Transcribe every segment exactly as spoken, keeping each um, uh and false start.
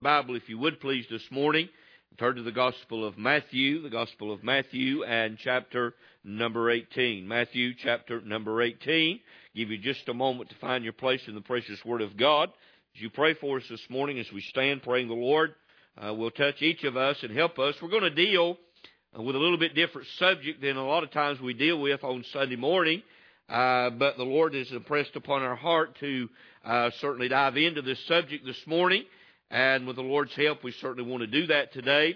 Bible, if you would please, this morning. Turn to the Gospel of Matthew, the Gospel of Matthew and chapter number eighteen. Matthew chapter number eighteen. Give you just a moment to find your place in the precious Word of God. As you pray for us this morning, as we stand praying the Lord uh, will touch each of us and help us. We're going to deal uh, with a little bit different subject than a lot of times we deal with on Sunday morning. Uh, but the Lord has impressed upon our heart to uh, certainly dive into this subject this morning. And with the Lord's help, we certainly want to do that today.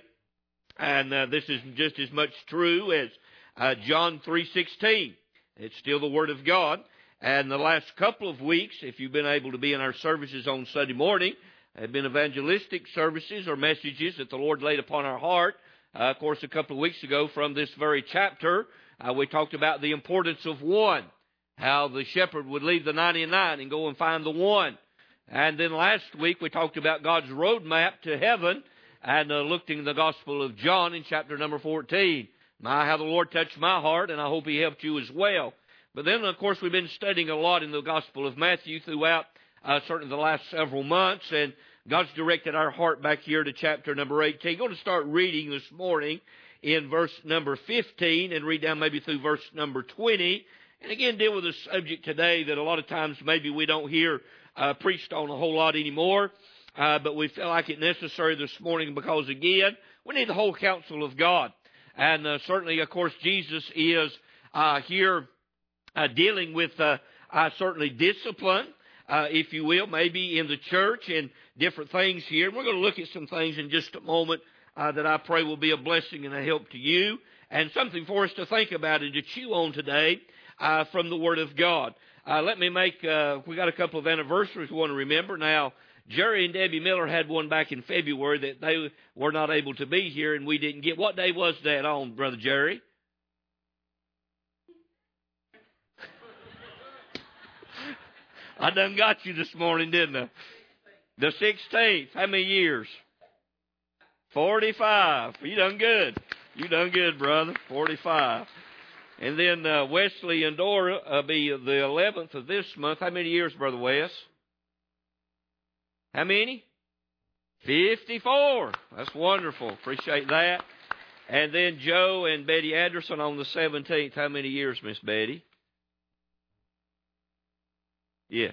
And uh, this is just as much true as uh, John three sixteen. It's still the Word of God. And the last couple of weeks, if you've been able to be in our services on Sunday morning, have been evangelistic services or messages that the Lord laid upon our heart. Uh, of course, a couple of weeks ago from this very chapter, uh, we talked about the importance of one, how the shepherd would leave the ninety-nine and go and find the one. And then last week we talked about God's roadmap to heaven and uh, looked in the Gospel of John in chapter number fourteen. My, how the Lord touched my heart, and I hope He helped you as well. But then, of course, we've been studying a lot in the Gospel of Matthew throughout uh, certainly the last several months, and God's directed our heart back here to chapter number eighteen. I'm going to start reading this morning in verse number fifteen and read down maybe through verse number twenty. And again, deal with a subject today that a lot of times maybe we don't hear Uh, preached on a whole lot anymore, uh, but we feel like it's necessary this morning because, again, we need the whole counsel of God. And uh, certainly, of course, Jesus is uh, here uh, dealing with uh, uh, certainly discipline, uh, if you will, maybe in the church and different things here. And we're going to look at some things in just a moment uh, that I pray will be a blessing and a help to you and something for us to think about and to chew on today uh, from the Word of God. Uh, let me make, uh, we got a couple of anniversaries we want to remember. Now, Jerry and Debbie Miller had one back in February that they were not able to be here and we didn't get. What day was that on, Brother Jerry? I done got you this morning, didn't I? The sixteenth. How many years? forty-five. You done good. You done good, brother. forty-five. And then uh, Wesley and Dora will uh, be the eleventh of this month. How many years, Brother Wes? How many? fifty-four. That's wonderful. Appreciate that. And then Joe and Betty Anderson on the seventeenth. How many years, Miss Betty? Yes.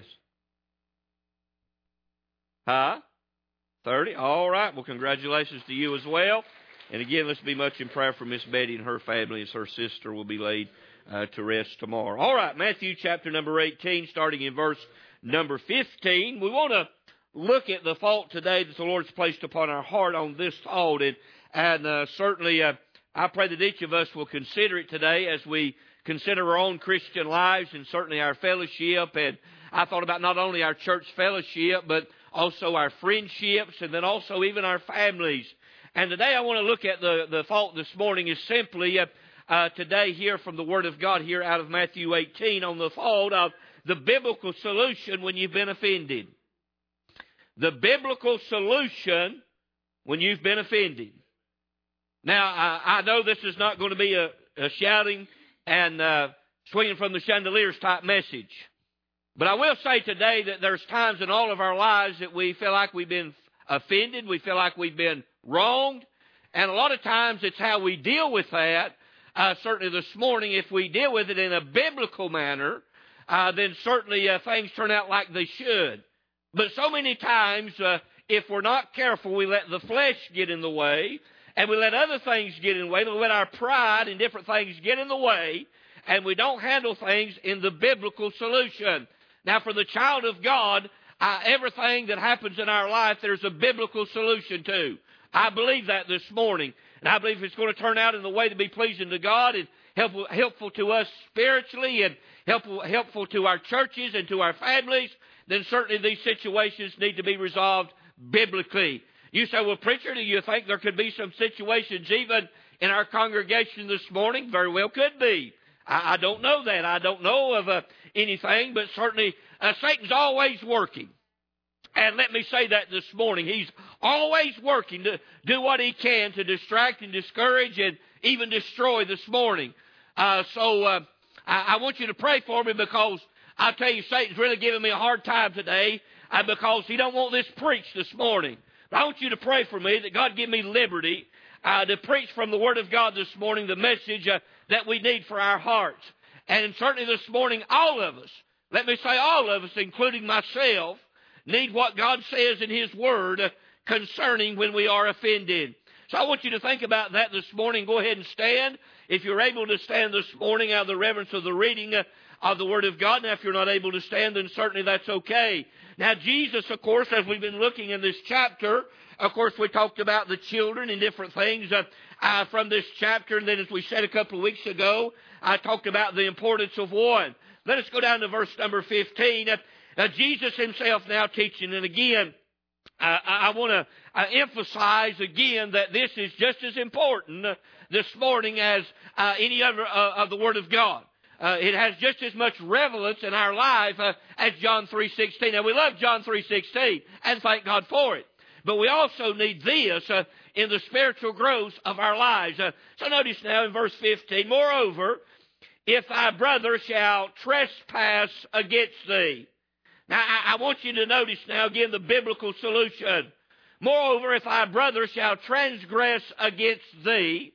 Huh? thirty. All right. Well, congratulations to you as well. And again, let's be much in prayer for Miss Betty and her family as her sister will be laid uh, to rest tomorrow. All right, Matthew chapter number eighteen, starting in verse number fifteen. We want to look at the thought today that the Lord's placed upon our heart on this thought. And, and uh, certainly, uh, I pray that each of us will consider it today as we consider our own Christian lives and certainly our fellowship. And I thought about not only our church fellowship, but also our friendships and then also even our families. And today I want to look at the, the thought this morning is simply uh, uh, today here from the Word of God here out of Matthew eighteen on the thought of the biblical solution when you've been offended. The biblical solution when you've been offended. Now, I, I know this is not going to be a, a shouting and uh, swinging from the chandeliers type message. But I will say today that there's times in all of our lives that we feel like we've been offended. We feel like we've been wronged, and a lot of times it's how we deal with that. Uh, certainly this morning, if we deal with it in a biblical manner, uh, then certainly uh, things turn out like they should. But so many times, uh, if we're not careful, we let the flesh get in the way, and we let other things get in the way. We let our pride and different things get in the way, and we don't handle things in the biblical solution. Now, for the child of God, uh, everything that happens in our life, there's a biblical solution to. I believe that this morning. And I believe it's going to turn out in the way to be pleasing to God and helpful, helpful to us spiritually and helpful, helpful to our churches and to our families. Then certainly these situations need to be resolved biblically. You say, well, preacher, do you think there could be some situations even in our congregation this morning? Very well could be. I, I don't know that. I don't know of uh, anything, but certainly uh, Satan's always working. And let me say that this morning. He's always working to do what he can to distract and discourage and even destroy this morning. Uh, so uh, I, I want you to pray for me because I tell you, Satan's really giving me a hard time today uh, because he don't want this preached this morning. But I want you to pray for me that God give me liberty uh, to preach from the Word of God this morning the message uh, that we need for our hearts. And certainly this morning, all of us, let me say all of us, including myself, need what God says in His Word uh, concerning when we are offended. So I want you to think about that this morning. Go ahead and stand. If you're able to stand this morning out of the reverence of the reading uh, of the Word of God. Now, if you're not able to stand, then certainly that's okay. Now, Jesus, of course, as we've been looking in this chapter, of course, we talked about the children and different things uh, uh, from this chapter. And then, as we said a couple of weeks ago, I talked about the importance of one. Let us go down to verse number fifteen. Uh, uh, Jesus Himself now teaching. And again, uh, I, I want to uh, emphasize again that this is just as important uh, this morning as uh, any other uh, of the Word of God. Uh, it has just as much relevance in our life uh, as John three sixteen. Now, we love John three sixteen, and thank God for it. But we also need this uh, in the spiritual growth of our lives. Uh, so notice now in verse fifteen, moreover, if thy brother shall trespass against thee. Now, I, I want you to notice now again the biblical solution. Moreover, if thy brother shall transgress against thee,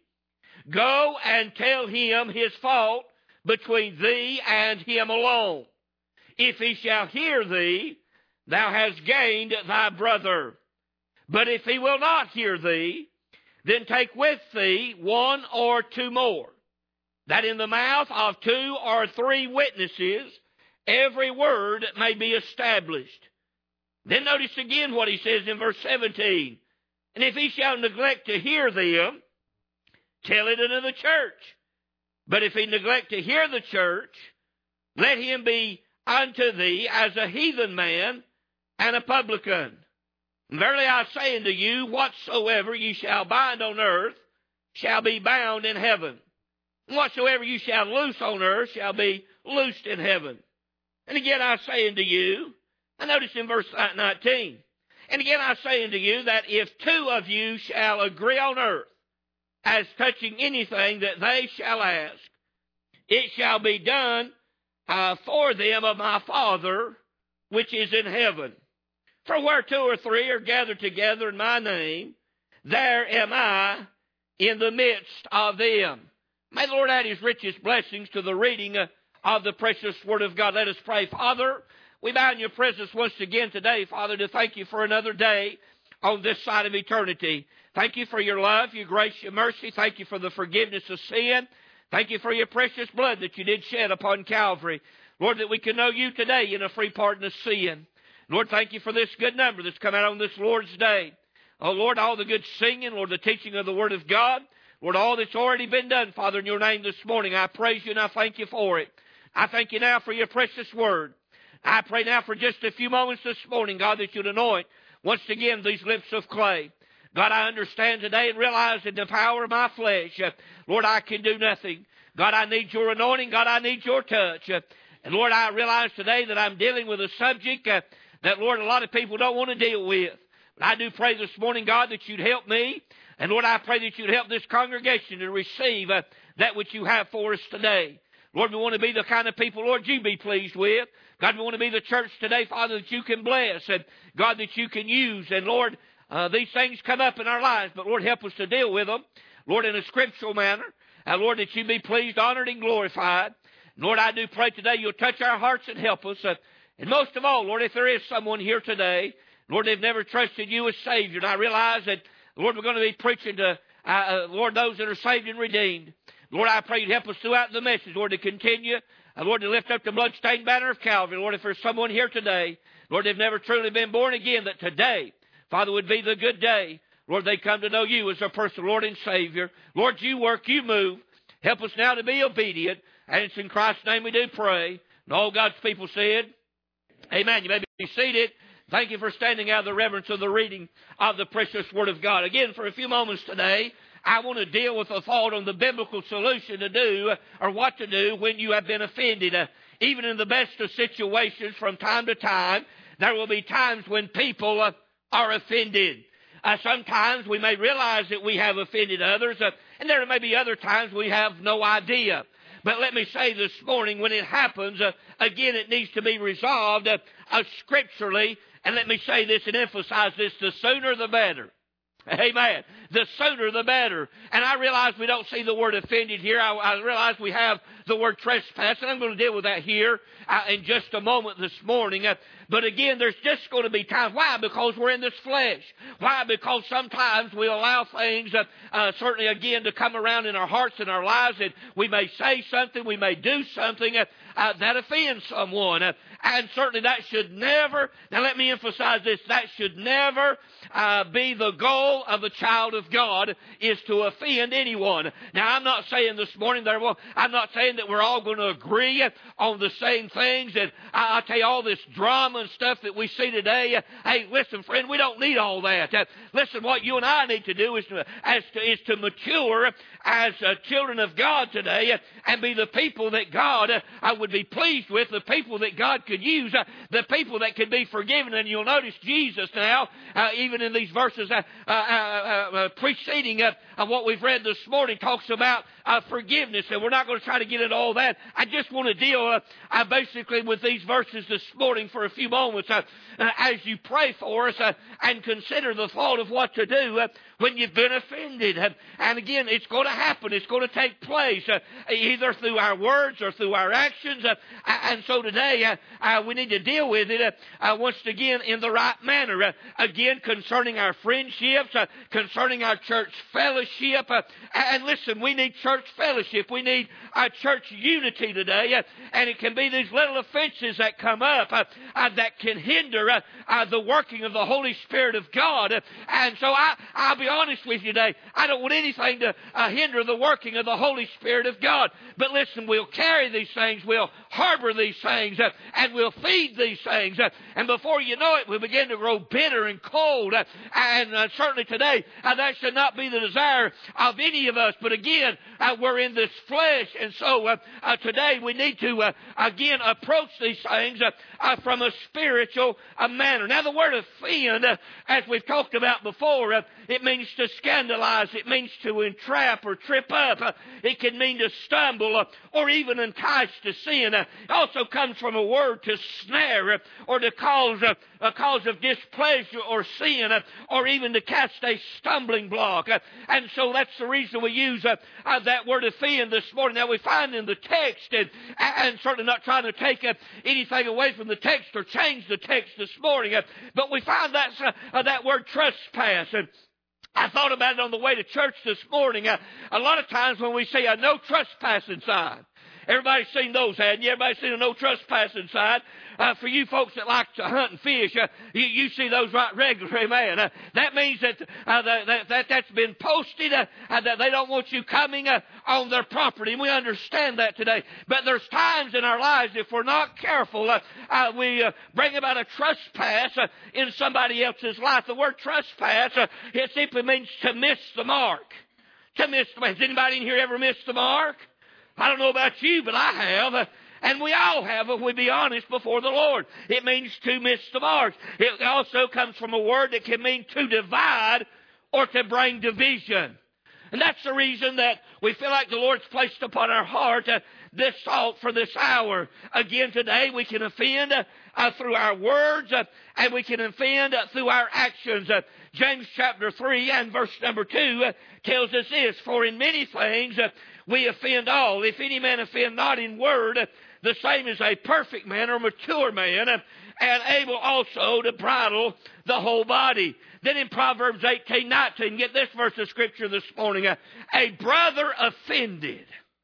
go and tell him his fault between thee and him alone. If he shall hear thee, thou hast gained thy brother. But if he will not hear thee, then take with thee one or two more, that in the mouth of two or three witnesses every word may be established. Then notice again what he says in verse seventeen. And if he shall neglect to hear them, tell it unto the church. But if he neglect to hear the church, let him be unto thee as a heathen man and a publican. And verily I say unto you, whatsoever you shall bind on earth shall be bound in heaven. And whatsoever you shall loose on earth shall be loosed in heaven. And again I say unto you, and notice in verse nineteen, and again I say unto you that if two of you shall agree on earth as touching anything that they shall ask, it shall be done uh, for them of my Father which is in heaven. For where two or three are gathered together in my name, there am I in the midst of them. May the Lord add His richest blessings to the reading of the precious Word of God. Let us pray. Father, we bow in your presence once again today, Father, to thank you for another day on this side of eternity. Thank you for your love, your grace, your mercy. Thank you for the forgiveness of sin. Thank you for your precious blood that you did shed upon Calvary. Lord, that we can know you today in a free pardon of sin. Lord, thank you for this good number that's come out on this Lord's Day. Oh, Lord, all the good singing, Lord, the teaching of the Word of God. Lord, all that's already been done, Father, in your name this morning. I praise you and I thank you for it. I thank you now for your precious Word. I pray now for just a few moments this morning, God, that you'd anoint once again these lips of clay. God, I understand today and realize in the power of my flesh, uh, Lord, I can do nothing. God, I need your anointing. God, I need your touch. Uh, and Lord, I realize today that I'm dealing with a subject uh, that, Lord, a lot of people don't want to deal with. But I do pray this morning, God, that you'd help me. And Lord, I pray that you'd help this congregation to receive uh, that which you have for us today. Lord, we want to be the kind of people, Lord, you be pleased with. God, we want to be the church today, Father, that you can bless. And God, that you can use. And Lord, Uh, these things come up in our lives, but Lord, help us to deal with them, Lord, in a scriptural manner. And Lord, that you be pleased, honored, and glorified. Lord, I do pray today you'll touch our hearts and help us. Uh, and most of all, Lord, if there is someone here today, Lord, they've never trusted you as Savior, and I realize that, Lord, we're going to be preaching to, uh, uh, Lord, those that are saved and redeemed. Lord, I pray you'd help us throughout the message, Lord, to continue, uh, Lord, to lift up the bloodstained banner of Calvary. Lord, if there's someone here today, Lord, they've never truly been born again, that today, Father, would be the good day. Lord, they come to know you as their personal Lord and Savior. Lord, you work, you move. Help us now to be obedient. And it's in Christ's name we do pray. And all God's people said, amen. You may be seated. Thank you for standing out of the reverence of the reading of the precious Word of God. Again, for a few moments today, I want to deal with a thought on the biblical solution to do or what to do when you have been offended. Uh, even in the best of situations, from time to time, there will be times when people uh, are offended. Uh, sometimes we may realize that we have offended others, uh, and there may be other times we have no idea. But let me say this morning, when it happens, uh, again, it needs to be resolved uh, uh, scripturally And let me say this and emphasize this, the sooner the better. Amen. The sooner the better. And I realize we don't see the word offended here. I, I realize we have the word trespass, and I'm going to deal with that here uh, in just a moment this morning. Uh, but again, there's just going to be times. Why? Because we're in this flesh. Why? Because sometimes we allow things, uh, uh, certainly again, to come around in our hearts and our lives, and we may say something, we may do something uh, uh, that offends someone. Uh, and certainly that should never, now let me emphasize this, that should never uh, be the goal of a child of God, is to offend anyone. Now, I'm not saying this morning that well, I'm not saying that we're all going to agree on the same things. And I, I tell you, all this drama and stuff that we see today. Uh, hey, listen, friend, we don't need all that. Uh, listen, what you and I need to do is to, as to, is to mature as uh, children of God today uh, and be the people that God uh, would be pleased with, the people that God could use, uh, the people that could be forgiven. And you'll notice Jesus now, uh, even in these verses uh, uh, uh, uh, preceding uh, uh, what we've read this morning, talks about uh, forgiveness. And we're not going to try to get into all that. I just want to deal uh, uh, basically with these verses this morning for a few moments uh, uh, as you pray for us uh, and consider the thought of what to do uh, when you've been offended. Uh, and again, it's going to happen. It's going to take place uh, either through our words or through our actions. Uh, and so today uh, uh, we need to deal with it uh, uh, once again in the right manner. Uh, again, concerning our friendships, uh, concerning our church fellowship. Uh, and listen, we need church fellowship. We need our church unity today. Uh, and it can be these little offenses that come up uh, uh, that can hinder uh, uh, the working of the Holy Spirit of God. Uh, and so I, I'll be honest with you today. I don't want anything to uh, hinder the working of the Holy Spirit of God. But listen, we'll carry these things. We'll harbor these things. Uh, and we'll feed these things. Uh, and before you know it, we'll begin to grow bitter and cold. Uh, and uh, certainly today, uh, that should not be the desire of any of us. But again, uh, we're in this flesh. And so uh, uh, today we need to, uh, again, approach these things uh, uh, from a spiritual uh, manner. Now, the word offend, uh, as we've talked about before, uh, it means to scandalize. It means to entrap or trip up. Uh, it can mean to stumble uh, or even entice to sin. Uh, it also comes from a word to snare uh, or to cause uh, a cause of displeasure or sin uh, or even to cast a stumbling block. Uh, and so that's the reason we use uh, uh, that word offend this morning. Now, we find in the text, and, and certainly not trying to take uh, anything away from the text or change the text this morning, uh, but we find that, uh, uh, that word trespass. And I thought about it on the way to church this morning. Uh, a lot of times when we say a no trespassing sign, everybody's seen those, hadn't you? Everybody's seen a no trespassing sign. Uh, for you folks that like to hunt and fish, uh, you, you see those right regularly, man. Uh, that means that, uh, that, that that's been posted, uh, uh, that they don't want you coming uh, on their property. And we understand that today. But there's times in our lives, if we're not careful, uh, uh, we uh, bring about a trespass uh, in somebody else's life. The word trespass, uh, it simply means to miss the mark. To miss the mark. Has anybody in here ever missed the mark? I don't know about you, but I have. Uh, And we all have, if we be honest, before the Lord. It means to miss the mark. It also comes from a word that can mean to divide or to bring division. And that's the reason that we feel like the Lord's placed upon our heart uh, this thought for this hour. Again, today we can offend uh, uh, through our words uh, and we can offend uh, through our actions. Uh, James chapter three and verse number two uh, tells us this, for in many things uh, we offend all. If any man offend not in word, uh, the same is a perfect man or mature man, uh, and able also to bridle the whole body. Then in Proverbs eighteen nineteen, get this verse of Scripture this morning, uh, a brother offended.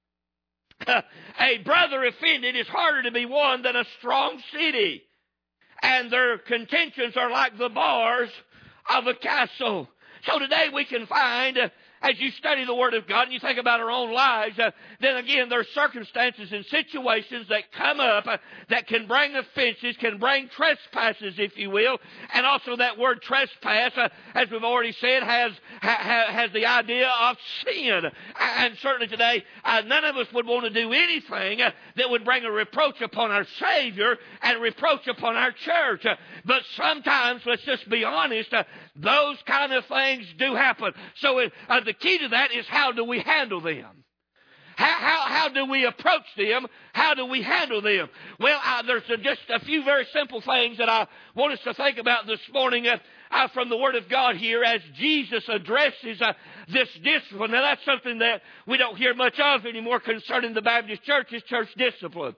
A brother offended is harder to be won than a strong city. And their contentions are like the bars of a castle. So today we can find, uh, as you study the Word of God and you think about our own lives, uh, then again there are circumstances and situations that come up uh, that can bring offenses, can bring trespasses, if you will. And also that word trespass, uh, as we've already said, has ha, has the idea of sin. And certainly today, uh, none of us would want to do anything uh, that would bring a reproach upon our Savior and a reproach upon our church. Uh, but sometimes, let's just be honest, uh, those kind of things do happen. So uh, the key to that is how do we handle them? How, how, how do we approach them? How do we handle them? Well, uh, there's a, just a few very simple things that I want us to think about this morning uh, uh, from the Word of God here as Jesus addresses uh, this discipline. Now, that's something that we don't hear much of anymore concerning the Baptist church, is church discipline.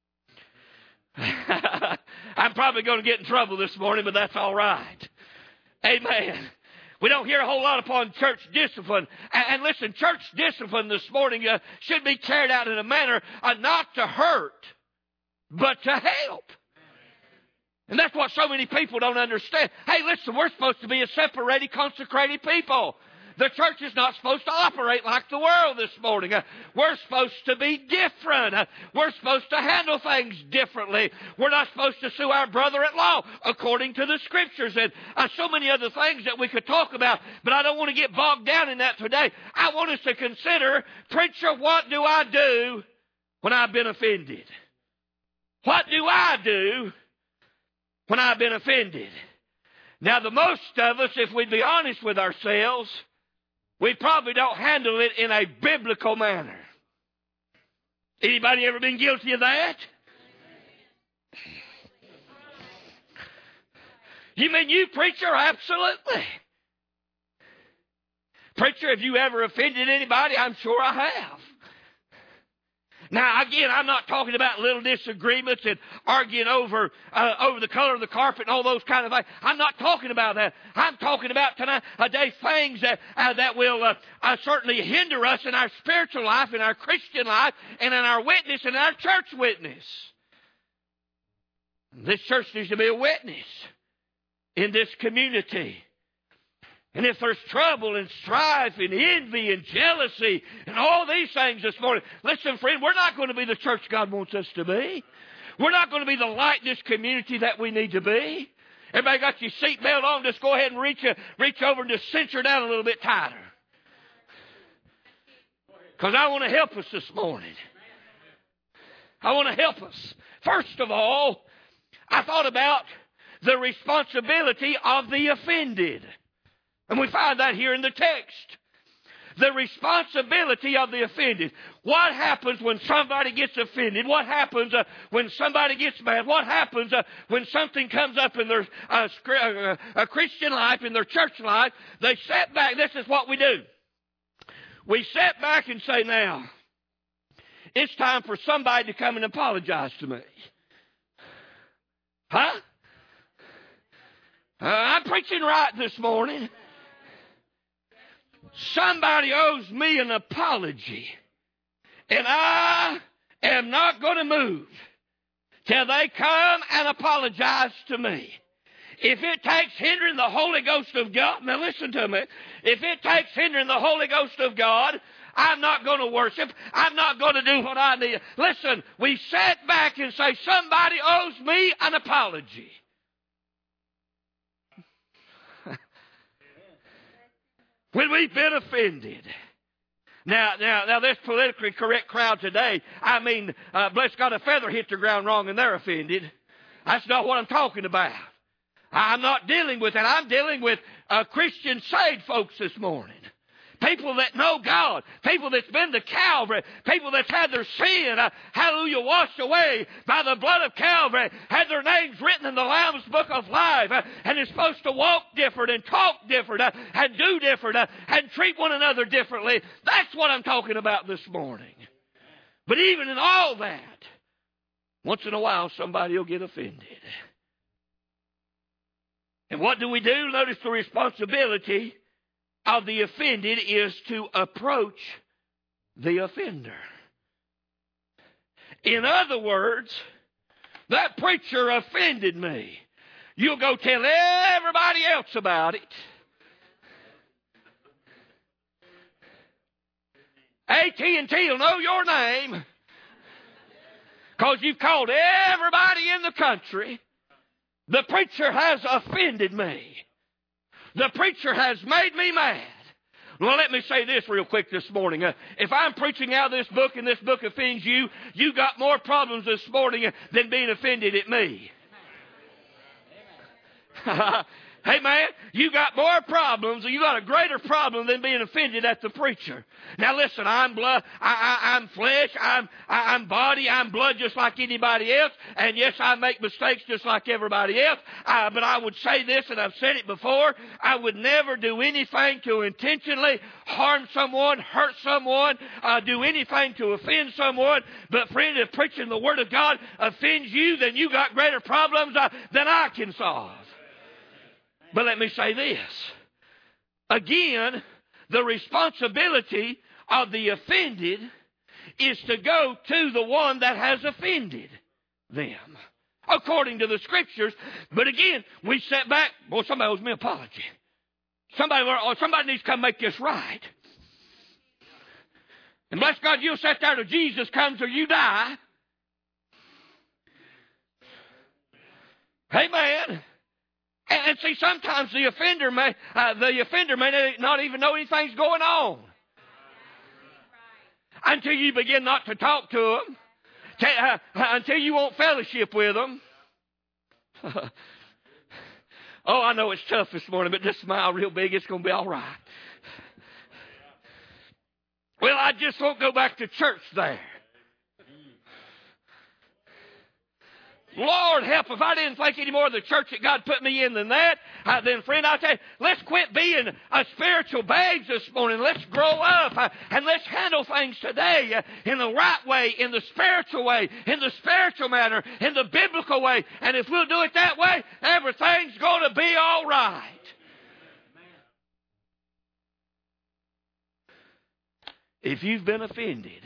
I'm probably going to get in trouble this morning, but that's all right. Amen. We don't hear a whole lot upon church discipline. And, and listen, church discipline this morning uh, should be carried out in a manner uh, not to hurt, but to help. And that's what so many people don't understand. Hey, listen, we're supposed to be a separated, consecrated people. The church is not supposed to operate like the world this morning. Uh, we're supposed to be different. Uh, we're supposed to handle things differently. We're not supposed to sue our brother-in-law according to the Scriptures. And uh, so many other things that we could talk about, but I don't want to get bogged down in that today. I want us to consider, preacher, what do I do when I've been offended? What do I do when I've been offended? Now, the most of us, if we'd be honest with ourselves, we probably don't handle it in a biblical manner. Anybody ever been guilty of that? You mean you, preacher? Absolutely. Preacher, have you ever offended anybody? I'm sure I have. Now, again, I'm not talking about little disagreements and arguing over uh, over the color of the carpet and all those kind of things. I'm not talking about that. I'm talking about tonight, a day, things that uh, that will uh, uh, certainly hinder us in our spiritual life, in our Christian life, and in our witness, and our church witness. This church needs to be a witness in this community. And if there's trouble and strife and envy and jealousy and all these things this morning, listen, friend, we're not going to be the church God wants us to be. We're not going to be the light in this community that we need to be. Everybody got your seatbelt on? Just go ahead and reach, uh, reach over and just cinch her down a little bit tighter. Because I want to help us this morning. I want to help us. First of all, I thought about the responsibility of the offended. And we find that here in the text. The responsibility of the offended. What happens when somebody gets offended? What happens uh, when somebody gets mad? What happens uh, when something comes up in their uh, uh, uh, Christian life, in their church life? They sit back. This is what we do. We sit back and say, now, it's time for somebody to come and apologize to me. Huh? Uh, I'm preaching right this morning. Somebody owes me an apology, and I am not going to move till they come and apologize to me. If it takes hindering the Holy Ghost of God, now listen to me, if it takes hindering the Holy Ghost of God, I'm not going to worship. I'm not going to do what I need. Listen, we sit back and say, somebody owes me an apology. When we've been offended. Now, now, now, this politically correct crowd today, I mean, uh, bless God, a feather hit the ground wrong and they're offended. That's not what I'm talking about. I'm not dealing with that. I'm dealing with uh, Christian saved folks this morning. People that know God. People that's been to Calvary. People that's had their sin, uh, hallelujah, washed away by the blood of Calvary. Had their names written in the Lamb's Book of Life. Uh, and is supposed to walk different and talk different uh, and do different uh, and treat one another differently. That's what I'm talking about this morning. But even in all that, once in a while somebody will get offended. And what do we do? Notice the responsibility of the offended is to approach the offender. In other words, that preacher offended me. You'll go tell everybody else about it. A T and T will know your name because you've called everybody in the country. The preacher has offended me. The preacher has made me mad. Well, let me say this real quick this morning. Uh, if I'm preaching out of this book and this book offends you, you got more problems this morning than being offended at me. Hey, man, you got more problems, or you got a greater problem than being offended at the preacher. Now, listen, I'm blood, I, I, I'm flesh, I'm, I, I'm body, I'm blood just like anybody else, and yes, I make mistakes just like everybody else, uh, but I would say this, and I've said it before, I would never do anything to intentionally harm someone, hurt someone, uh, do anything to offend someone, but friend, if preaching the Word of God offends you, then you got greater problems uh, than I can solve. But let me say this. Again, the responsibility of the offended is to go to the one that has offended them, according to the Scriptures. But again, we sit back. Boy, somebody owes me an apology. Somebody, or somebody needs to come make this right. And bless God, you'll sit there till Jesus comes or you die. Amen. And see, sometimes the offender may uh, the offender may not even know anything's going on until you begin not to talk to them, t- uh, until you want fellowship with them. Oh, I know it's tough this morning, but just smile real big. It's going to be all right. Well, I just won't go back to church there. Lord help, if I didn't think any more of the church that God put me in than that, uh, then friend, I'll tell you, let's quit being a spiritual babes this morning. Let's grow up uh, and let's handle things today uh, in the right way, in the spiritual way, in the spiritual manner, in the biblical way. And if we'll do it that way, everything's going to be all right. If you've been offended,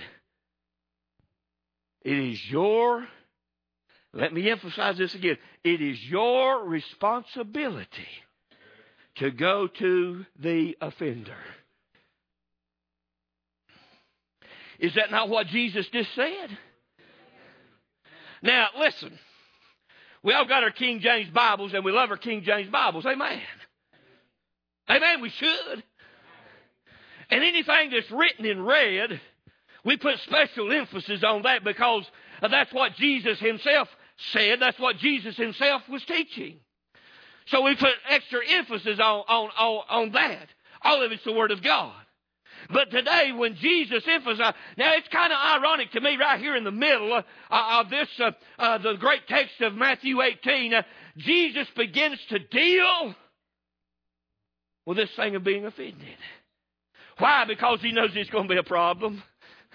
it is your Let me emphasize this again. It is your responsibility to go to the offender. Is that not what Jesus just said? Now, listen. We all got our King James Bibles, and we love our King James Bibles. Amen. Amen, we should. And anything that's written in red, we put special emphasis on that because that's what Jesus himself said. That's what Jesus himself was teaching. So we put extra emphasis on, on, on, on that. All of it's the Word of God. But today, when Jesus emphasized, now it's kind of ironic to me right here in the middle uh, of this, uh, uh, the great text of Matthew eighteen, uh, Jesus begins to deal with this thing of being offended. Why? Because he knows it's going to be a problem.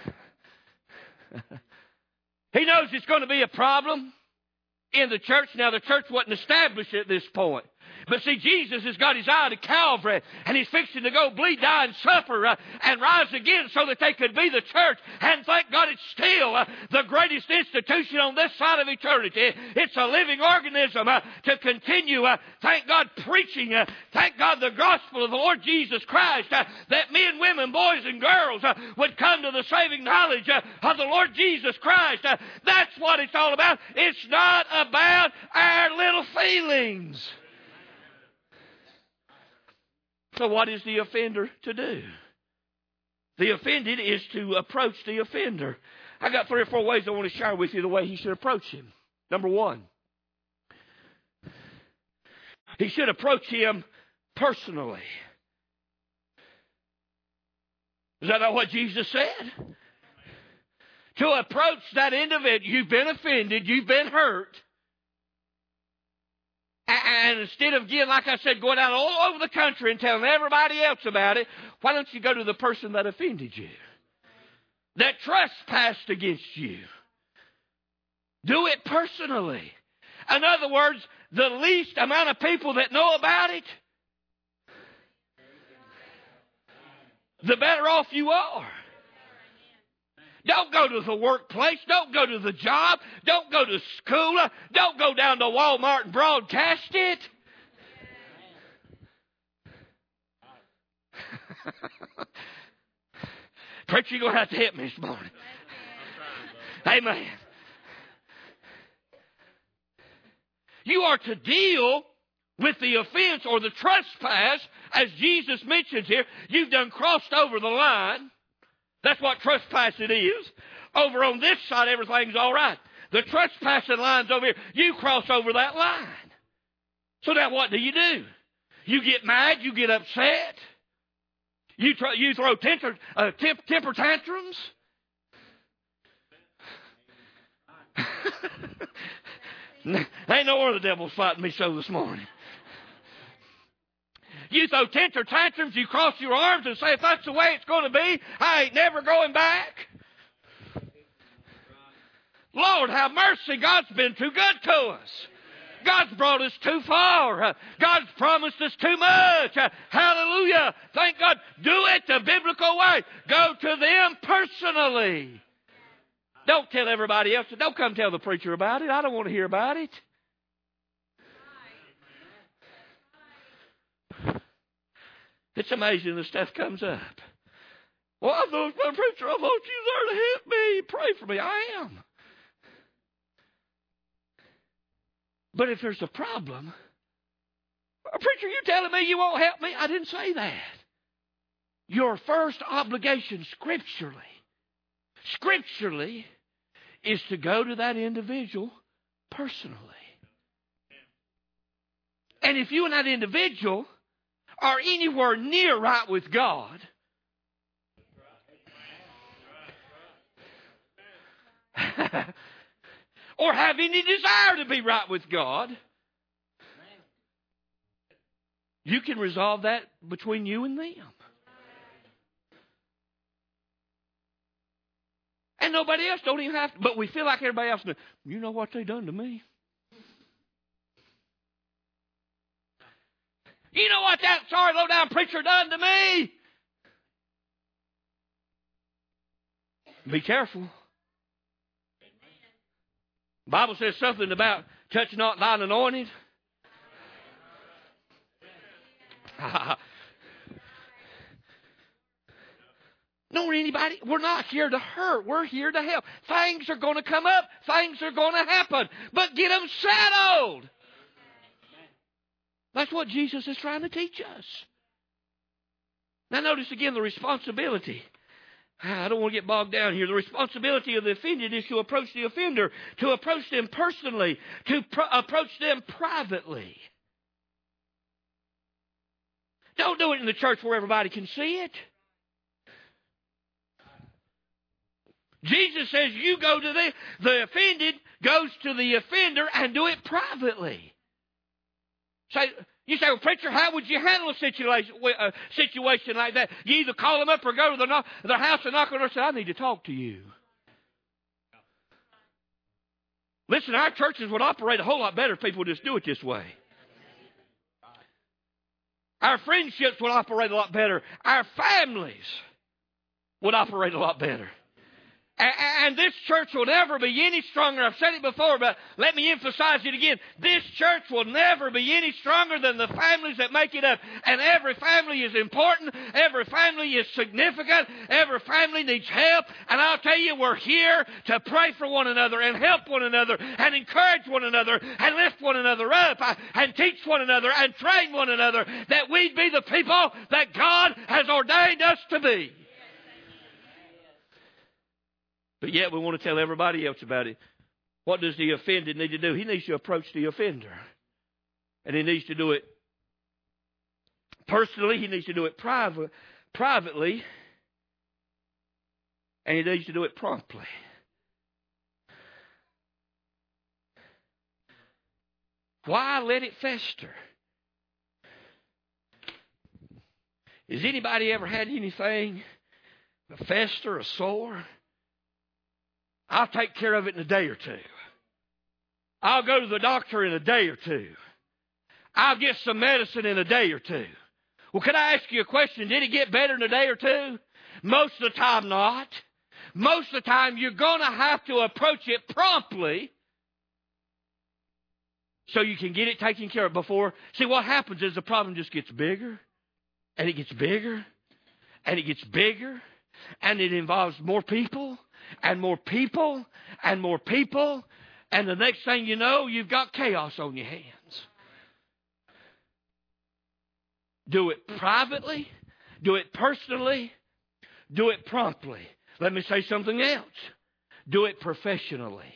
He knows it's going to be a problem in the church. Now, the church wasn't established at this point. But see, Jesus has got his eye to Calvary, and he's fixing to go bleed, die, and suffer, uh, and rise again so that they could be the church. And thank God it's still uh, the greatest institution on this side of eternity. It's a living organism uh, to continue, uh, thank God, preaching, uh, thank God, the gospel of the Lord Jesus Christ, uh, that men, women, boys, and girls uh, would come to the saving knowledge uh, of the Lord Jesus Christ. Uh, that's what it's all about. It's not about our little feelings. So what is the offender to do? The offended is to approach the offender. I got three or four ways I want to share with you the way he should approach him. Number one, he should approach him personally. Is that not what Jesus said? To approach that individual, you've been offended, you've been hurt. And instead of, again, like I said, going out all over the country and telling everybody else about it, why don't you go to the person that offended you, that trespassed against you? Do it personally. In other words, the least amount of people that know about it, the better off you are. Don't go to the workplace. Don't go to the job. Don't go to school. Don't go down to Walmart and broadcast it. Preacher, you're going to have to help me this morning. Amen. You are to deal with the offense or the trespass, as Jesus mentions here. You've done crossed over the line. That's what trespass it is. Over on this side, everything's all right. The trespassing line's over here. You cross over that line. So now what do you do? You get mad. You get upset. You, tr- you throw temper, uh, temp- temper tantrums. Ain't no wonder the devil's fighting me so this morning. You throw temper tantrums, you cross your arms and say, if that's the way it's going to be, I ain't never going back. Lord, have mercy. God's been too good to us. God's brought us too far. God's promised us too much. Hallelujah. Thank God. Do it the biblical way. Go to them personally. Don't tell everybody else. Don't come tell the preacher about it. I don't want to hear about it. It's amazing the stuff comes up. Well, I thought, my preacher, I thought you were there to help me. Pray for me. I am. But if there's a problem, preacher, you telling me you won't help me? I didn't say that. Your first obligation scripturally, scripturally, is to go to that individual personally. And if you and that individual are anywhere near right with God, or have any desire to be right with God, you can resolve that between you and them. And nobody else don't even have to, but we feel like everybody else knows. You know what they done to me? You know what that sorry low-down preacher done to me? Be careful. The Bible says something about touch not thine anointed. Nor anybody. We're not here to hurt. We're here to help. Things are going to come up. Things are going to happen. But get them settled. That's what Jesus is trying to teach us. Now notice again the responsibility. I don't want to get bogged down here. The responsibility of the offended is to approach the offender, to approach them personally, to pro- approach them privately. Don't do it in the church where everybody can see it. Jesus says you go to the, the offended goes to the offender and do it privately. Say, you say, well, preacher, how would you handle a situation, a situation like that? You either call them up or go to their, their house and knock on their door and say, I need to talk to you. Listen, our churches would operate a whole lot better if people would just do it this way. Our friendships would operate a lot better. Our families would operate a lot better. And this church will never be any stronger. I've said it before, but let me emphasize it again. This church will never be any stronger than the families that make it up. And every family is important. Every family is significant. Every family needs help. And I'll tell you, we're here to pray for one another and help one another and encourage one another and lift one another up and teach one another and train one another that we'd be the people that God has ordained us to be. But yet we want to tell everybody else about it. What does the offended need to do? He needs to approach the offender. And he needs to do it personally. He needs to do it private, privately. And he needs to do it promptly. Why let it fester? Has anybody ever had anything, a fester, a sore? I'll take care of it in a day or two. I'll go to the doctor in a day or two. I'll get some medicine in a day or two. Well, can I ask you a question? Did it get better in a day or two? Most of the time not. Most of the time you're going to have to approach it promptly so you can get it taken care of before. See, what happens is the problem just gets bigger and it gets bigger and it gets bigger and it involves more people. And more people, and more people, and the next thing you know, you've got chaos on your hands. Do it privately, do it personally, do it promptly. Let me say something else. Do it professionally.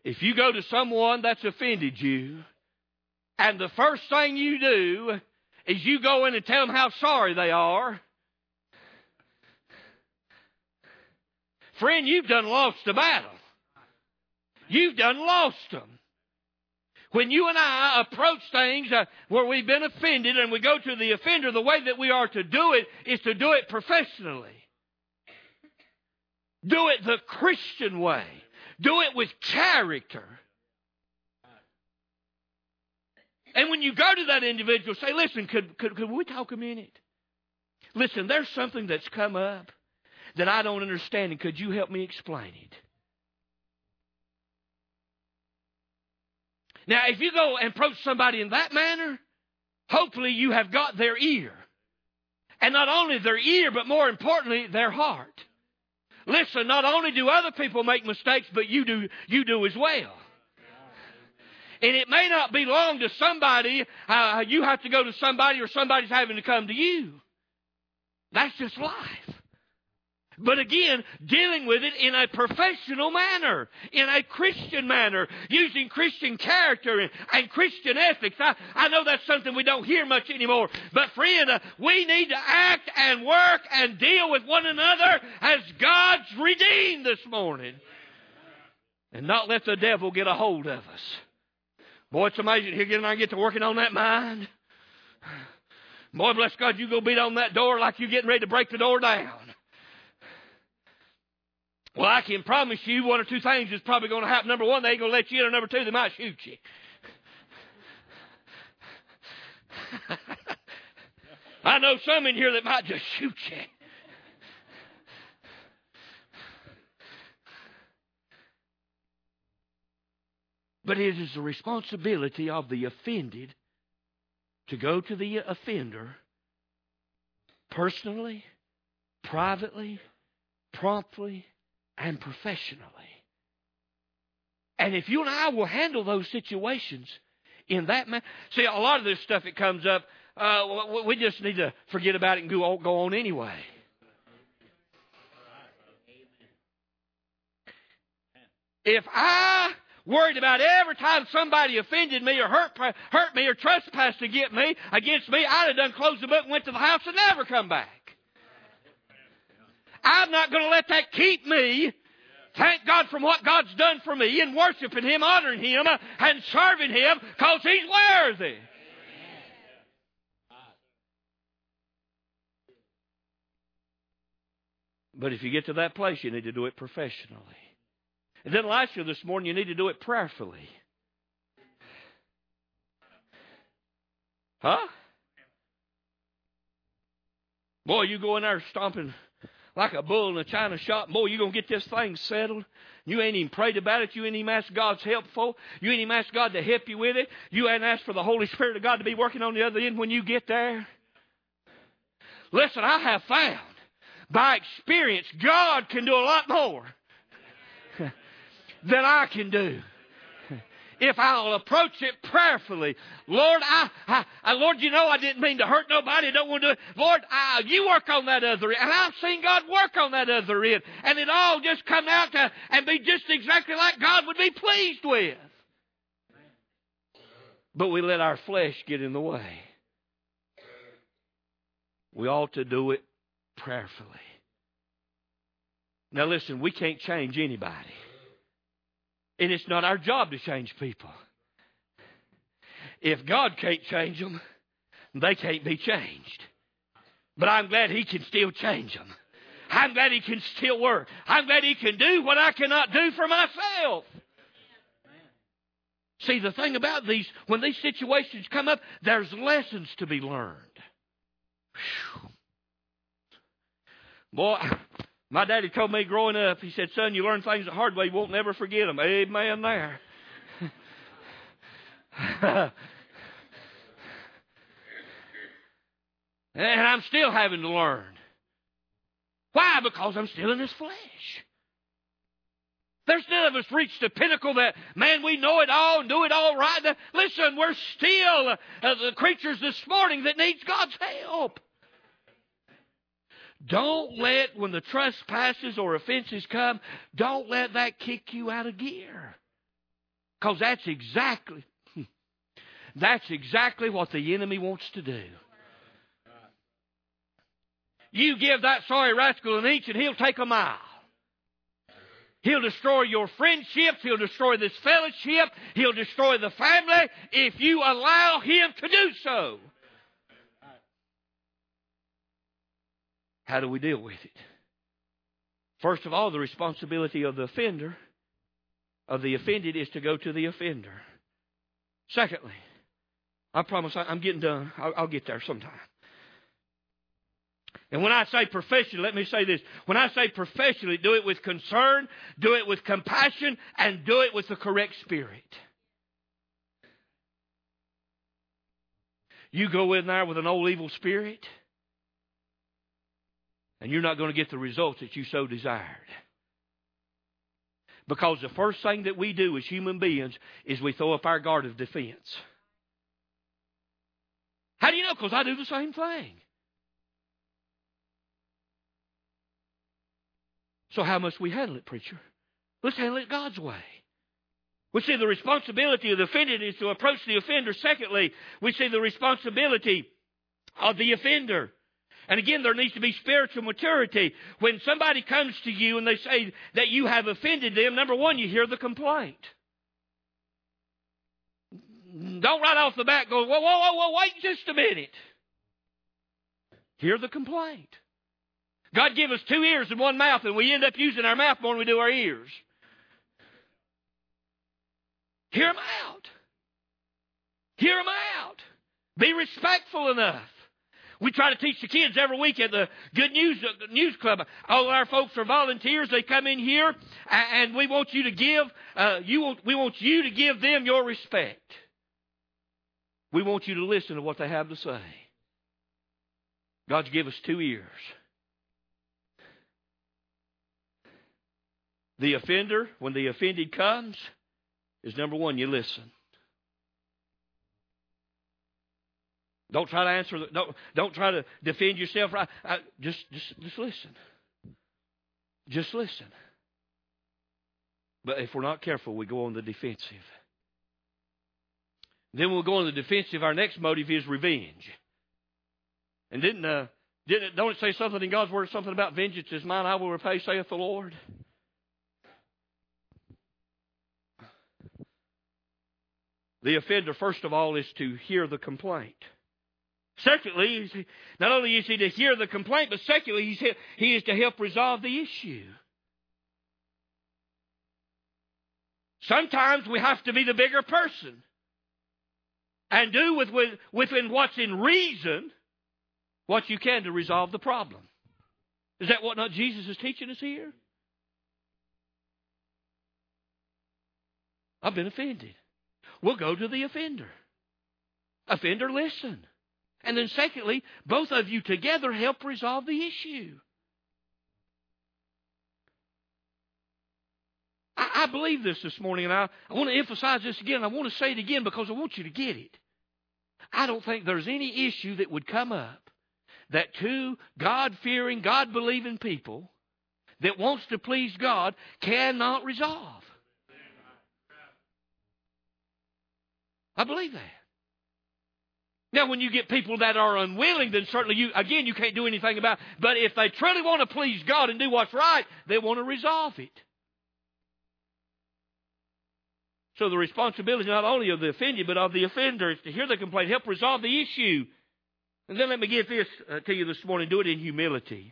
If you go to someone that's offended you, and the first thing you do is you go in and tell them how sorry they are, friend, you've done lost the battle. You've done lost them. When you and I approach things uh, where we've been offended and we go to the offender, the way that we are to do it is to do it professionally. Do it the Christian way. Do it with character. And when you go to that individual, say, listen, could, could, could we talk a minute? Listen, there's something that's come up that I don't understand, and could you help me explain it? Now, if you go and approach somebody in that manner, hopefully you have got their ear. And not only their ear, but more importantly, their heart. Listen, not only do other people make mistakes, but you do, you do as well. And it may not be long to somebody, uh, you have to go to somebody or somebody's having to come to you. That's just life. But again, dealing with it in a professional manner, in a Christian manner, using Christian character and, and Christian ethics. I, I know that's something we don't hear much anymore. But friend, uh, we need to act and work and deal with one another as God's redeemed this morning. And not let the devil get a hold of us. Boy, it's amazing. Here again, I get to working on that mind. Boy, bless God, you go beat on that door like you're getting ready to break the door down. Well, I can promise you one or two things is probably going to happen. Number one, they ain't going to let you in. Or number two, they might shoot you. I know some in here that might just shoot you. But it is the responsibility of the offended to go to the offender personally, privately, promptly, and professionally. And if you and I will handle those situations in that manner. See, a lot of this stuff that comes up, uh, we just need to forget about it and go on, go on anyway. If I worried about every time somebody offended me or hurt, hurt me or trespassed against me, against me, I'd have done closed the book and went to the house and never come back. I'm not going to let that keep me. Thank God for what God's done for me in worshiping Him, honoring Him, and serving Him because He's worthy. But if you get to that place, you need to do it professionally. And then lastly this morning, you need to do it prayerfully. Huh? Boy, you go in there stomping like a bull in a china shop. Boy, you're going to get this thing settled. You ain't even prayed about it. You ain't even asked God's help for. You ain't even asked God to help you with it. You ain't asked for the Holy Spirit of God to be working on the other end when you get there. Listen, I have found by experience God can do a lot more than I can do. If I'll approach it prayerfully. Lord, I, I, I, Lord, you know I didn't mean to hurt nobody. I don't want to do it. Lord, I, you work on that other end. And I've seen God work on that other end. And it all just come out to, and be just exactly like God would be pleased with. But we let our flesh get in the way. We ought to do it prayerfully. Now listen, we can't change anybody. And it's not our job to change people. If God can't change them, they can't be changed. But I'm glad He can still change them. I'm glad He can still work. I'm glad He can do what I cannot do for myself. See, the thing about these, when these situations come up, there's lessons to be learned. Whew. Boy, my daddy told me growing up, he said, son, you learn things the hard way, you won't never forget them. Amen there. And I'm still having to learn. Why? Because I'm still in this flesh. There's none of us reached the pinnacle that, man, we know it all and do it all right. Listen, we're still uh, the creatures this morning that needs God's help. Don't let, when the trespasses or offenses come, don't let that kick you out of gear. Because that's exactly, that's exactly what the enemy wants to do. You give that sorry rascal an inch and he'll take a mile. He'll destroy your friendships. He'll destroy this fellowship. He'll destroy the family if you allow him to do so. How do we deal with it? First of all, the responsibility of the offender, of the offended, is to go to the offender. Secondly, I promise I'm getting done. I'll, I'll get there sometime. And when I say professionally, let me say this. When I say professionally, do it with concern, do it with compassion, and do it with the correct spirit. You go in there with an old evil spirit, and you're not going to get the results that you so desired. Because the first thing that we do as human beings is we throw up our guard of defense. How do you know? Because I do the same thing. So how must we handle it, preacher? Let's handle it God's way. We see the responsibility of the offended is to approach the offender. Secondly, we see the responsibility of the offender. And again, there needs to be spiritual maturity. When somebody comes to you and they say that you have offended them, number one, you hear the complaint. Don't right off the bat go, whoa, whoa, whoa, whoa, wait just a minute. Hear the complaint. God gave us two ears and one mouth, and we end up using our mouth more than we do our ears. Hear them out. Hear them out. Be respectful enough. We try to teach the kids every week at the Good News News Club. All our folks are volunteers. They come in here, and we want you to give. Uh, you want, we want you to give them your respect. We want you to listen to what they have to say. God's given us two ears. The offender, when the offended comes, is number one, you listen. Don't try to answer. The, don't don't try to defend yourself. Right? I, just just just listen. Just listen. But if we're not careful, we go on the defensive. Then we'll go on the defensive. Our next motive is revenge. And didn't uh, didn't don't it say something in God's word? Something about vengeance is mine; I will repay, saith the Lord. The offender, first of all, is to hear the complaint. Secondly, not only is he to hear the complaint, but secondly, he is to help resolve the issue. Sometimes we have to be the bigger person and do with, with, within what's in reason what you can to resolve the problem. Is that what not Jesus is teaching us here? I've been offended. We'll go to the offender. Offender, listen. And then secondly, both of you together help resolve the issue. I, I believe this this morning, and I, I want to emphasize this again. I want to say it again because I want you to get it. I don't think there's any issue that would come up that two God-fearing, God-believing people that wants to please God cannot resolve. I believe that. Now, when you get people that are unwilling, then certainly, you again, you can't do anything about it. But if they truly want to please God and do what's right, they want to resolve it. So the responsibility not only of the offended, but of the offender is to hear the complaint, help resolve the issue. And then let me give this uh, to you this morning. Do it in humility.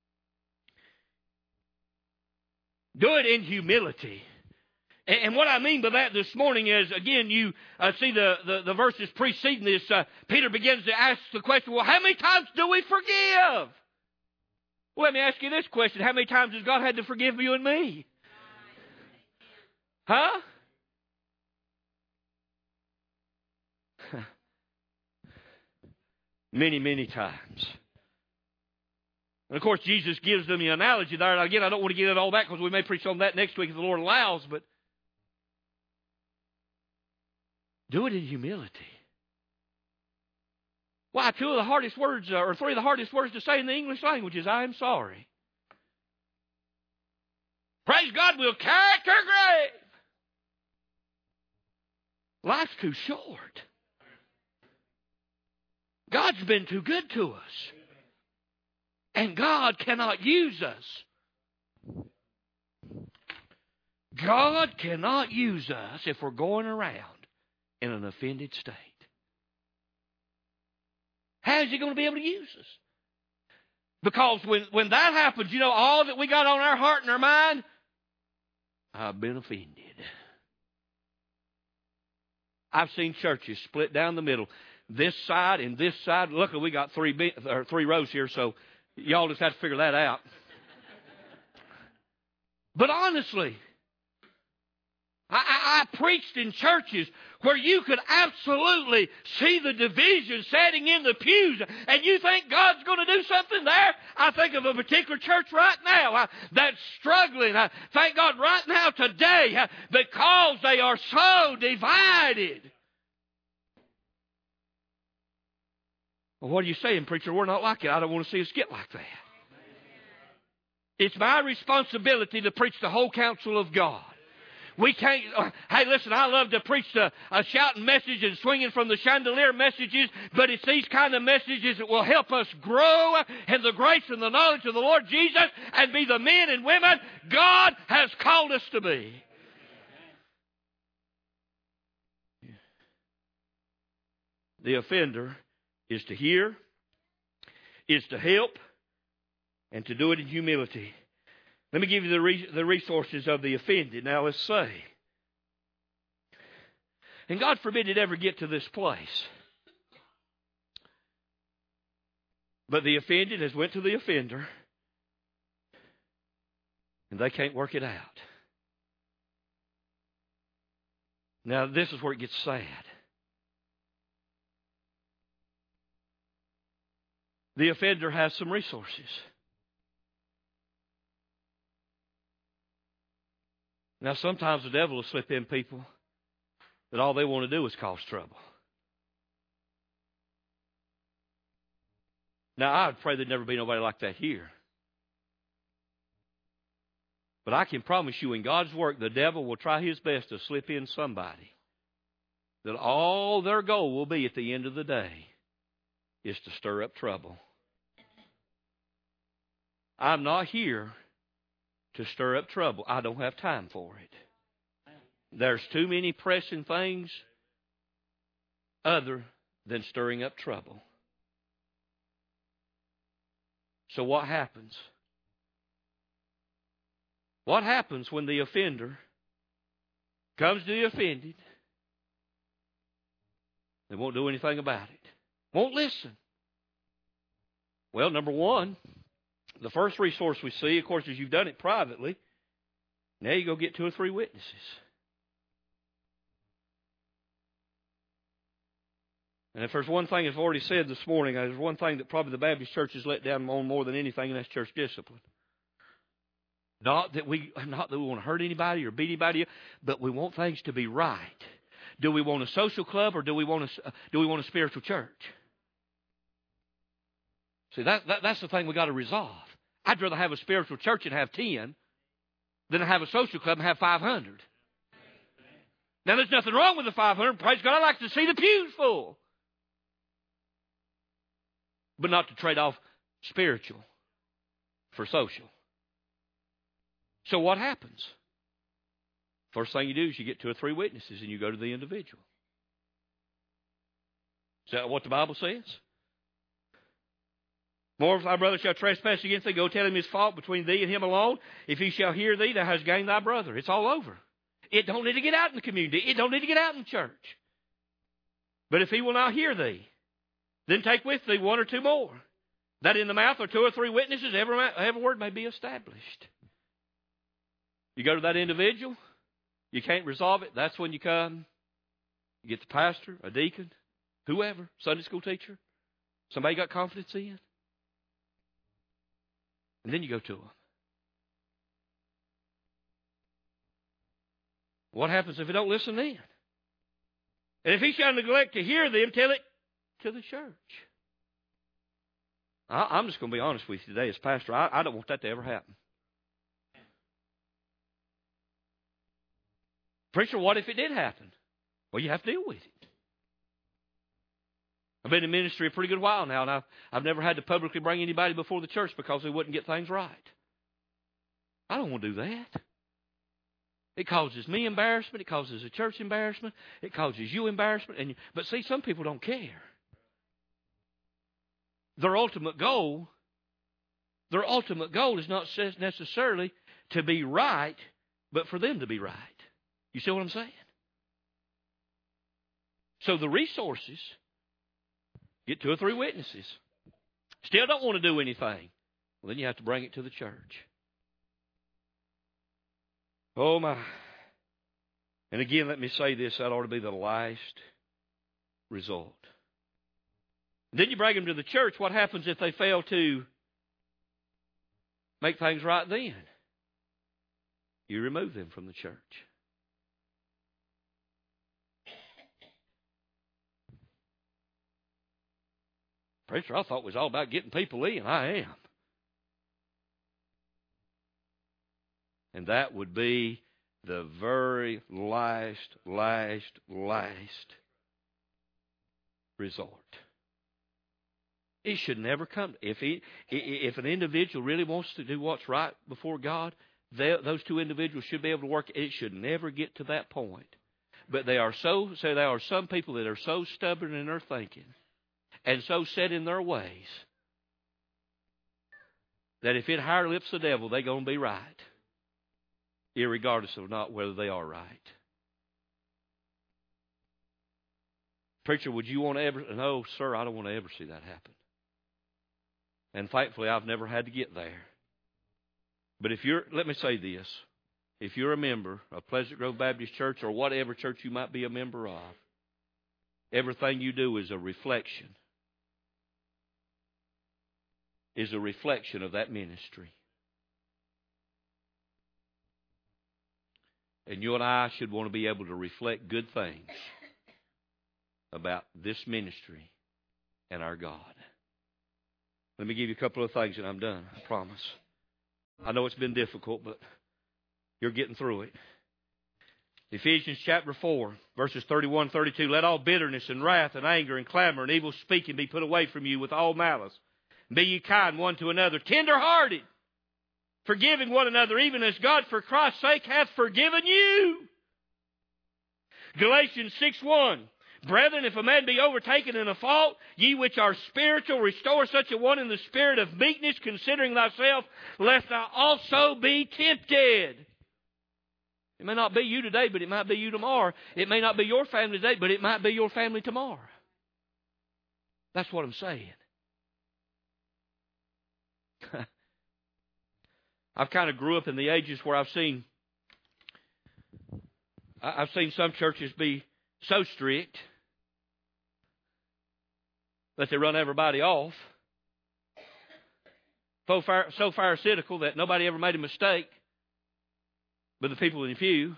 Do it in humility. And what I mean by that this morning is, again, you uh, see the, the, the verses preceding this. Uh, Peter begins to ask the question, well, how many times do we forgive? Well, let me ask you this question. How many times has God had to forgive you and me? Huh? Many, many times. And of course, Jesus gives them the analogy there. And again, I don't want to get into all that because we may preach on that next week if the Lord allows, but do it in humility. Why, two of the hardest words, or three of the hardest words to say in the English language is, I am sorry. Praise God, we'll carry it to her grave. Life's too short. God's been too good to us. And God cannot use us. God cannot use us if we're going around in an offended state. How is He going to be able to use us? Because when, when that happens, you know, all that we got on our heart and our mind, I've been offended. I've seen churches split down the middle. This side and this side. Luckily, we got three, or three rows here, so y'all just have to figure that out. But honestly, I, I, I preached in churches where you could absolutely see the division setting in the pews, and you think God's going to do something there? I think of a particular church right now uh, that's struggling. I thank God right now today uh, because they are so divided. Well, what are you saying, preacher? We're not like it. I don't want to see us get like that. It's my responsibility to preach the whole counsel of God. We can't, uh, hey, listen, I love to preach the uh, shouting message and swinging from the chandelier messages, but it's these kind of messages that will help us grow in the grace and the knowledge of the Lord Jesus and be the men and women God has called us to be. The offender is to hear, is to help, and to do it in humility. Let me give you the, re- the resources of the offended. Now let's say, and God forbid it ever get to this place, but the offended has went to the offender, and they can't work it out. Now this is where it gets sad. The offender has some resources. Now, sometimes the devil will slip in people that all they want to do is cause trouble. Now, I would pray there'd never be nobody like that here. But I can promise you, in God's work, the devil will try his best to slip in somebody that all their goal will be at the end of the day is to stir up trouble. I'm not here to stir up trouble. I don't have time for it. There's too many pressing things other than stirring up trouble. So what happens? What happens when the offender comes to the offended? They won't do anything about it. Won't listen. Well, number one, the first resource we see, of course, is you've done it privately. Now you go get two or three witnesses. And if there's one thing I've already said this morning, there's one thing that probably the Baptist church has let down on more than anything, and that's church discipline. Not that we, not that we want to hurt anybody or beat anybody, but we want things to be right. Do we want a social club or do we want a, do we want a spiritual church? See, that, that that's the thing we got to resolve. I'd rather have a spiritual church and have ten than have a social club and have five hundred. Now, there's nothing wrong with the five hundred. Praise God, I like to see the pews full. But not to trade off spiritual for social. So what happens? First thing you do is you get two or three witnesses and you go to the individual. Is that what the Bible says? More if thy brother shall trespass against thee, go tell him his fault between thee and him alone. If he shall hear thee, thou hast gained thy brother. It's all over. It don't need to get out in the community. It don't need to get out in the church. But if he will not hear thee, then take with thee one or two more, that in the mouth are two or three witnesses, every, every word may be established. You go to that individual, you can't resolve it, that's when you come. You get the pastor, a deacon, whoever, Sunday school teacher, somebody you got confidence in. And then you go to them. What happens if he don't listen then? And if he shall neglect to hear them, tell it to the church. I, I'm just going to be honest with you today as pastor. I, I don't want that to ever happen. Preacher, what if it did happen? Well, you have to deal with it. I've been in ministry a pretty good while now, and I've, I've never had to publicly bring anybody before the church because they wouldn't get things right. I don't want to do that. It causes me embarrassment. It causes the church embarrassment. It causes you embarrassment. And you, but see, some people don't care. Their ultimate goal, their ultimate goal is not necessarily to be right, but for them to be right. You see what I'm saying? So the resources, get two or three witnesses. Still don't want to do anything. Well, then you have to bring it to the church. Oh, my. And again, let me say this. That ought to be the last result. Then you bring them to the church. What happens if they fail to make things right then? You remove them from the church. Preacher, I thought it was all about getting people in. I am. And that would be the very last, last, last resort. It should never come. If he, if an individual really wants to do what's right before God, they, those two individuals should be able to work. It should never get to that point. But they are so, so there are some people that are so stubborn in their thinking and so set in their ways that if it higher lips the devil, they're going to be right, irregardless of not whether they are right. Preacher, would you want to ever? No, sir, I don't want to ever see that happen. And thankfully, I've never had to get there. But if you're, let me say this. If you're a member of Pleasant Grove Baptist Church or whatever church you might be a member of, everything you do is a reflection. Is a reflection of that ministry. And you and I should want to be able to reflect good things about this ministry and our God. Let me give you a couple of things and I'm done, I promise. I know it's been difficult, but you're getting through it. Ephesians chapter four, verses thirty-one and thirty-two. Let all bitterness and wrath and anger and clamor and evil speaking be put away from you with all malice. Be ye kind one to another, tender-hearted, forgiving one another, even as God for Christ's sake hath forgiven you. Galatians six one. Brethren, if a man be overtaken in a fault, ye which are spiritual, restore such a one in the spirit of meekness, considering thyself, lest thou also be tempted. It may not be you today, but it might be you tomorrow. It may not be your family today, but it might be your family tomorrow. That's what I'm saying. I've kind of grew up in the ages where I've seen I've seen some churches be so strict that they run everybody off. So, far, so pharisaical that nobody ever made a mistake but the people in the pew.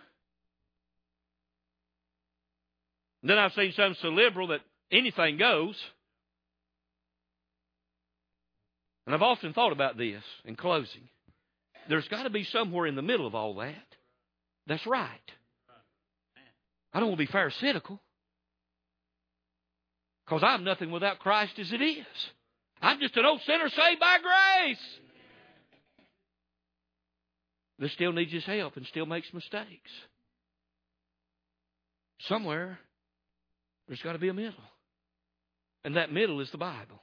And then I've seen some so liberal that anything goes. And I've often thought about this in closing. There's got to be somewhere in the middle of all that that's right. I don't want to be pharisaical. Because I'm nothing without Christ as it is. I'm just an old sinner saved by grace. That still needs His help and still makes mistakes. Somewhere, there's got to be a middle. And that middle is the Bible.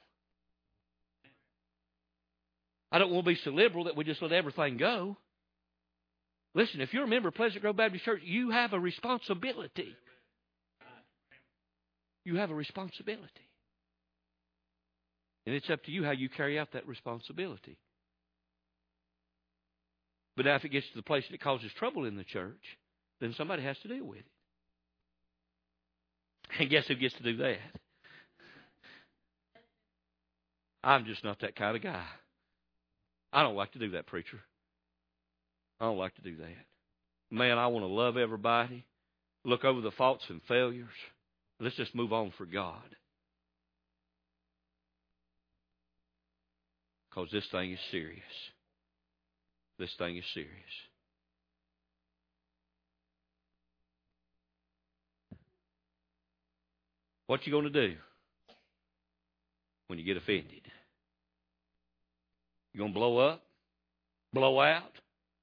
I don't want to be so liberal that we just let everything go. Listen, if you're a member of Pleasant Grove Baptist Church, you have a responsibility. You have a responsibility. And it's up to you how you carry out that responsibility. But now if it gets to the place that it causes trouble in the church, then somebody has to deal with it. And guess who gets to do that? I'm just not that kind of guy. I don't like to do that, preacher. I don't like to do that. Man, I want to love everybody, look over the faults and failures. Let's just move on for God. Because this thing is serious. This thing is serious. What you going to do when you get offended? You going to blow up? Blow out?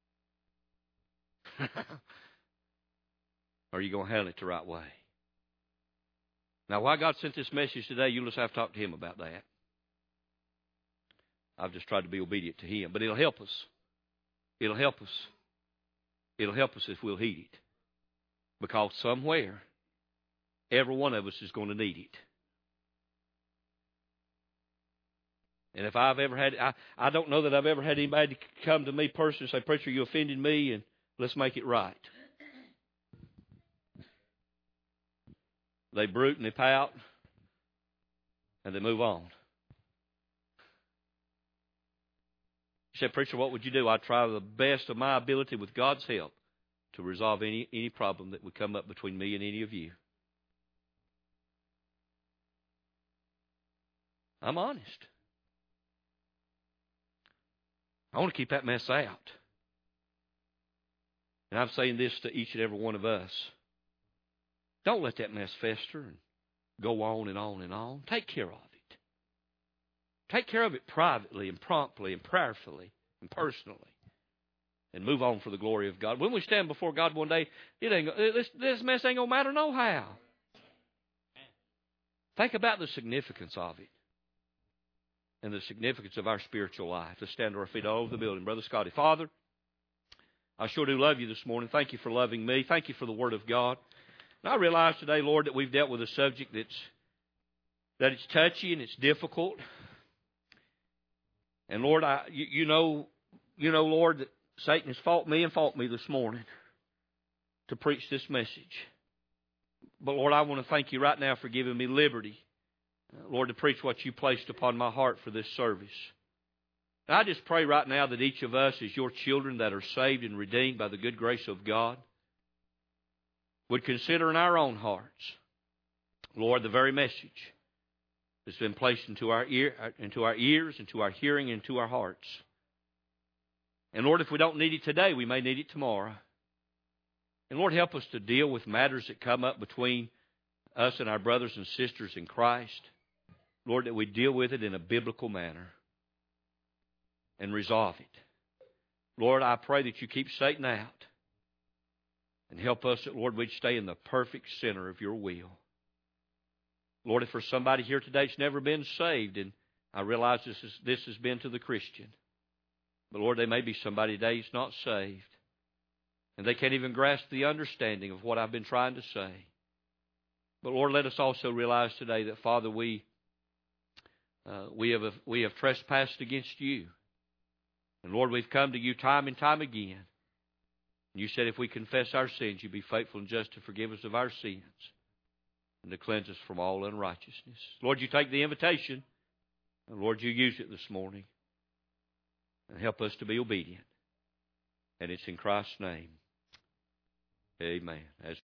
Or are you going to handle it the right way? Now, why God sent this message today, you'll just have to talk to Him about that. I've just tried to be obedient to Him. But it'll help us. It'll help us. It'll help us if we'll heed it. Because somewhere, every one of us is going to need it. And if I've ever had, I, I don't know that I've ever had anybody come to me personally and say, "Preacher, you offended me, and let's make it right." They brute and they pout, and they move on. You said, "Preacher, what would you do?" I'd try the best of my ability with God's help to resolve any, any problem that would come up between me and any of you. I'm honest. I want to keep that mess out. And I'm saying this to each and every one of us. Don't let that mess fester and go on and on and on. Take care of it. Take care of it privately and promptly and prayerfully and personally. And move on for the glory of God. When we stand before God one day, it ain't, this, this mess ain't going to matter no how. Think about the significance of it. And the significance of our spiritual life. Let's stand to our feet all over the building. Brother Scotty, Father, I sure do love you this morning. Thank you for loving me. Thank you for the Word of God. And I realize today, Lord, that we've dealt with a subject that's that it's touchy and it's difficult. And Lord, I you, you know, you know, Lord, that Satan has fought me and fought me this morning to preach this message. But Lord, I want to thank you right now for giving me liberty, Lord, to preach what you placed upon my heart for this service. And I just pray right now that each of us, as your children that are saved and redeemed by the good grace of God, would consider in our own hearts, Lord, the very message that's been placed into our ear, into our ears, into our hearing, into our hearts. And Lord, if we don't need it today, we may need it tomorrow. And Lord, help us to deal with matters that come up between us and our brothers and sisters in Christ. Lord, that we deal with it in a biblical manner and resolve it. Lord, I pray that you keep Satan out and help us that, Lord, we'd stay in the perfect center of your will. Lord, if for somebody here today that's never been saved, and I realize this is this has been to the Christian, but Lord, there may be somebody today that's not saved, and they can't even grasp the understanding of what I've been trying to say. But Lord, let us also realize today that, Father, we uh, we have we have trespassed against you, and Lord, we've come to you time and time again. You said if we confess our sins, you'd be faithful and just to forgive us of our sins and to cleanse us from all unrighteousness. Lord, you take the invitation, and Lord, you use it this morning, and help us to be obedient. And it's in Christ's name. Amen. As